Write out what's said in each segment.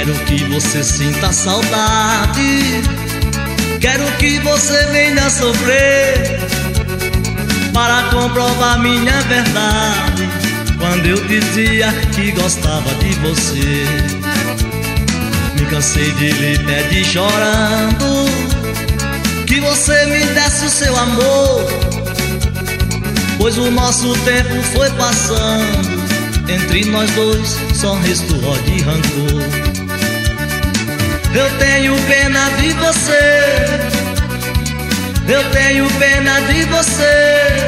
Quero que você sinta saudade, quero que você venha sofrer, para comprovar minha verdade, quando eu dizia que gostava de você. Me cansei de lhe pedir chorando que você me desse o seu amor, pois o nosso tempo foi passando, entre nós dois só restou ódio e rancor. Eu tenho pena de você, eu tenho pena de você.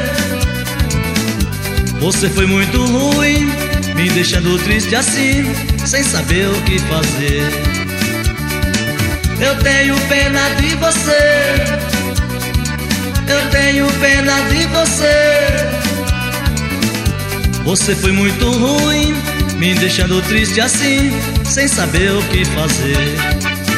Você foi muito ruim, me deixando triste assim, sem saber o que fazer. Eu tenho pena de você, eu tenho pena de você. Você foi muito ruim, me deixando triste assim, sem saber o que fazer.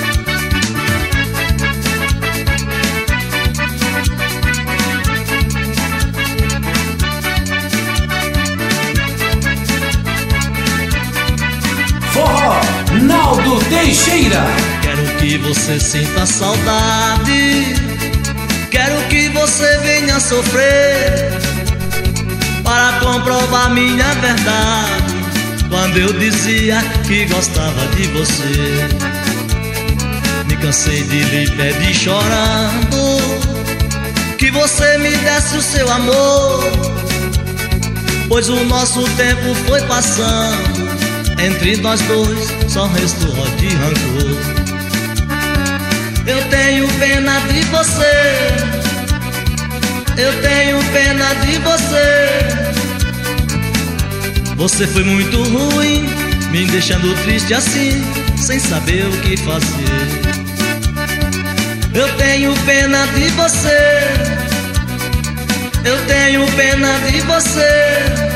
Forró Naldo Teixeira. Quero que você sinta saudade, quero que você venha sofrer, para comprovar minha verdade, quando eu dizia que gostava de você. Me cansei de lhe pedir chorando que você me desse o seu amor, pois o nosso tempo foi passando, entre nós dois só restou ódio e rancor. Eu tenho pena de você, eu tenho pena de você. Você foi muito ruim, me deixando triste assim, sem saber o que fazer. Eu tenho pena de você, eu tenho pena de você.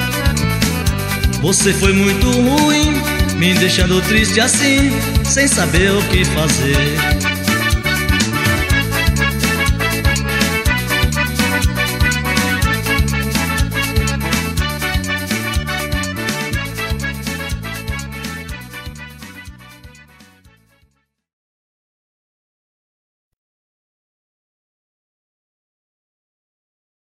Você foi muito ruim, me deixando triste assim, sem saber o que fazer.